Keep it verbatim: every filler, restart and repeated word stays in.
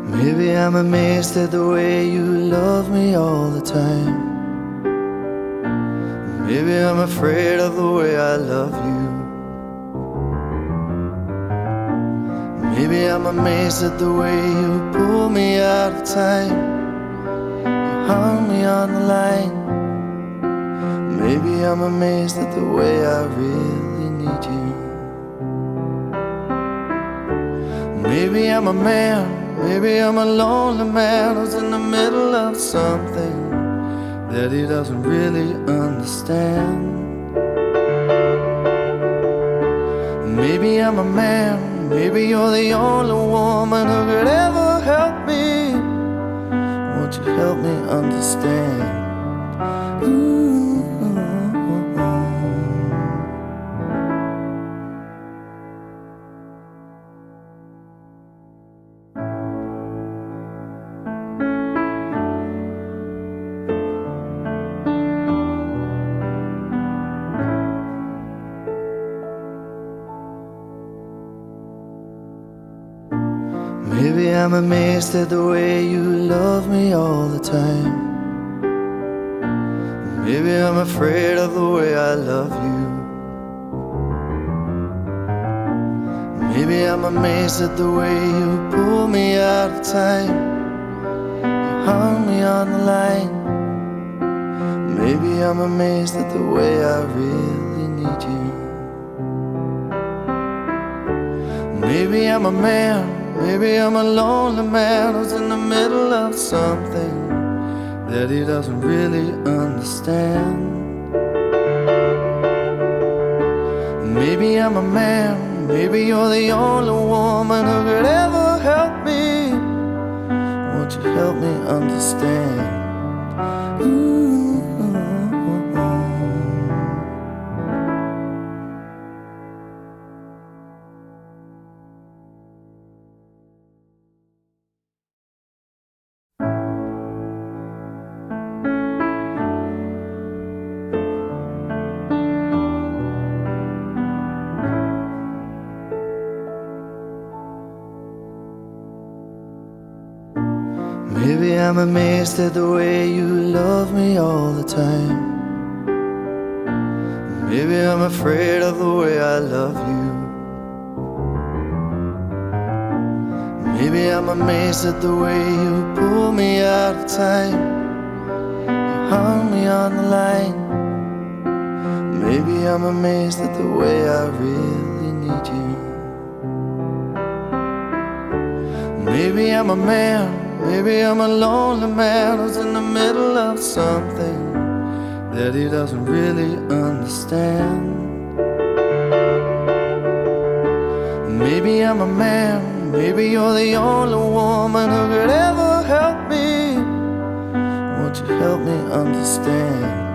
Maybe I'm amazed at the way you love me all the time. Maybe I'm afraid of the way I love you. Maybe I'm amazed at the way you pull me out of time. You hung me on the line. Maybe I'm amazed at the way I really need you. Maybe I'm a man, maybe I'm a lonely man who's in the middle of something that he doesn't really understand. Maybe I'm a man, maybe you're the only woman who could ever help me. Won't you help me understand? Ooh. Maybe I'm amazed at the way you love me all the time. Maybe I'm afraid of the way I love you. Maybe I'm amazed at the way you pull me out of time. You hung me on the line. Maybe I'm amazed at the way I really need you. Maybe I'm a man, maybe I'm a lonely man who's in the middle of something that he doesn't really understand. Maybe I'm a man, maybe you're the only woman who could ever help me. Won't you help me understand? Ooh. Maybe I'm amazed at the way you love me all the time. Maybe I'm afraid of the way I love you. Maybe I'm amazed at the way you pull me out of time. You hung me on the line. Maybe I'm amazed at the way I really need you. Maybe I'm a man, maybe I'm a lonely man who's in the middle of something that he doesn't really understand. Maybe I'm a man, maybe you're the only woman who could ever help me. Won't you help me understand?